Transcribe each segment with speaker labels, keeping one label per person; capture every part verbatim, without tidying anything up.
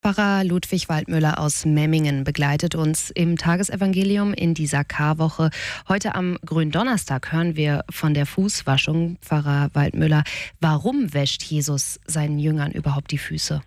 Speaker 1: Pfarrer Ludwig Waldmüller aus Memmingen begleitet uns im Tagesevangelium in dieser Karwoche. Heute am Gründonnerstag hören wir von der Fußwaschung. Pfarrer Waldmüller, warum wäscht Jesus seinen Jüngern überhaupt die Füße?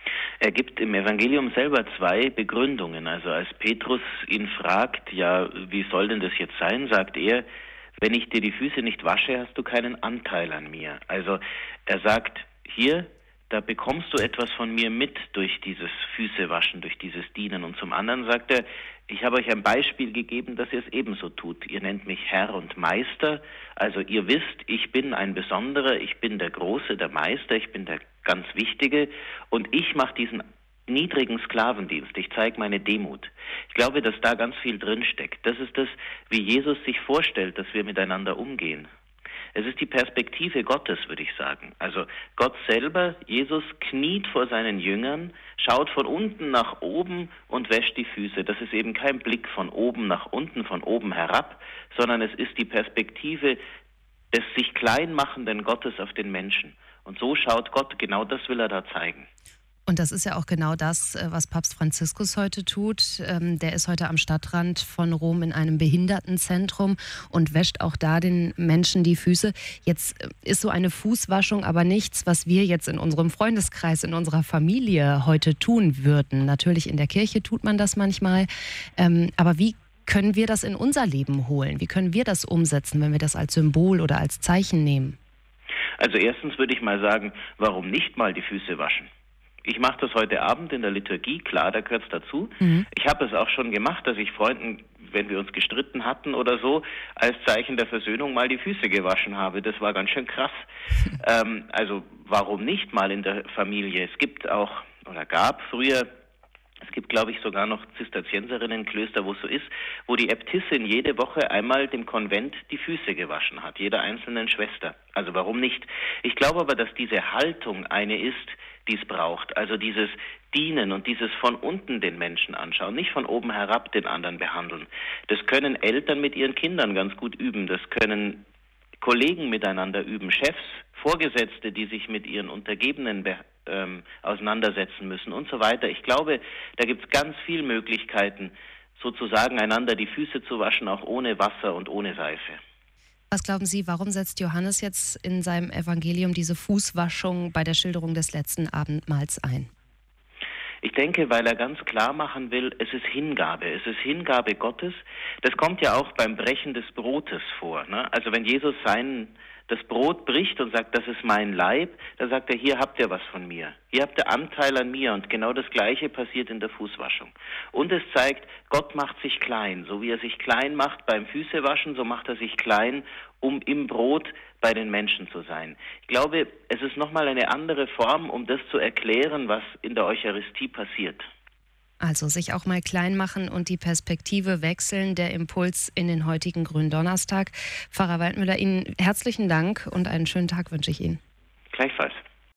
Speaker 2: Er gibt im Evangelium selber zwei Begründungen. Also als Petrus ihn fragt, ja, wie soll denn das jetzt sein, sagt er, wenn ich dir die Füße nicht wasche, hast du keinen Anteil an mir. Also er sagt, hier, da bekommst du etwas von mir mit durch dieses Füßewaschen, durch dieses Dienen. Und zum anderen sagt er, ich habe euch ein Beispiel gegeben, dass ihr es ebenso tut. Ihr nennt mich Herr und Meister. Also ihr wisst, ich bin ein Besonderer, ich bin der Große, der Meister, ich bin der ganz Wichtige. Und ich mache diesen niedrigen Sklavendienst. Ich zeige meine Demut. Ich glaube, dass da ganz viel drinsteckt. Das ist das, wie Jesus sich vorstellt, dass wir miteinander umgehen. Es ist die Perspektive Gottes, würde ich sagen. Also Gott selber, Jesus, kniet vor seinen Jüngern, schaut von unten nach oben und wäscht die Füße. Das ist eben kein Blick von oben nach unten, von oben herab, sondern es ist die Perspektive des sich klein machenden Gottes auf den Menschen. Und so schaut Gott, genau das will er da zeigen.
Speaker 1: Und das ist ja auch genau das, was Papst Franziskus heute tut. Der ist heute am Stadtrand von Rom in einem Behindertenzentrum und wäscht auch da den Menschen die Füße. Jetzt ist so eine Fußwaschung aber nichts, was wir jetzt in unserem Freundeskreis, in unserer Familie heute tun würden. Natürlich in der Kirche tut man das manchmal. Aber wie können wir das in unser Leben holen? Wie können wir das umsetzen, wenn wir das als Symbol oder als Zeichen nehmen?
Speaker 2: Also erstens würde ich mal sagen, warum nicht mal die Füße waschen? Ich mache das heute Abend in der Liturgie, klar, da gehört es dazu. Mhm. Ich habe es auch schon gemacht, dass ich Freunden, wenn wir uns gestritten hatten oder so, als Zeichen der Versöhnung mal die Füße gewaschen habe. Das war ganz schön krass. ähm, also warum nicht mal in der Familie? Es gibt auch, oder gab früher, es gibt, glaube ich, sogar noch Zisterzienserinnenklöster, wo es so ist, wo die Äbtissin jede Woche einmal dem Konvent die Füße gewaschen hat, jeder einzelnen Schwester. Also warum nicht? Ich glaube aber, dass diese Haltung eine ist, die es braucht. Also dieses Dienen und dieses von unten den Menschen anschauen, nicht von oben herab den anderen behandeln. Das können Eltern mit ihren Kindern ganz gut üben. Das können Kollegen miteinander üben, Chefs, Vorgesetzte, die sich mit ihren Untergebenen be- ähm, auseinandersetzen müssen und so weiter. Ich glaube, da gibt es ganz viele Möglichkeiten, sozusagen einander die Füße zu waschen, auch ohne Wasser und ohne Seife.
Speaker 1: Was glauben Sie, warum setzt Johannes jetzt in seinem Evangelium diese Fußwaschung bei der Schilderung des letzten Abendmahls ein?
Speaker 2: Ich denke, weil er ganz klar machen will, es ist Hingabe, es ist Hingabe Gottes. Das kommt ja auch beim Brechen des Brotes vor, ne? Also wenn Jesus sein das Brot bricht und sagt, das ist mein Leib, dann sagt er, hier habt ihr was von mir. Hier habt ihr Anteil an mir. Und genau das Gleiche passiert in der Fußwaschung. Und es zeigt, Gott macht sich klein. So wie er sich klein macht beim Füßewaschen, so macht er sich klein, um im Brot bei den Menschen zu sein. Ich glaube, es ist nochmal eine andere Form, um das zu erklären, was in der Eucharistie passiert.
Speaker 1: Also sich auch mal klein machen und die Perspektive wechseln, der Impuls in den heutigen Gründonnerstag. Pfarrer Waldmüller, Ihnen herzlichen Dank und einen schönen Tag wünsche ich Ihnen.
Speaker 2: Gleichfalls.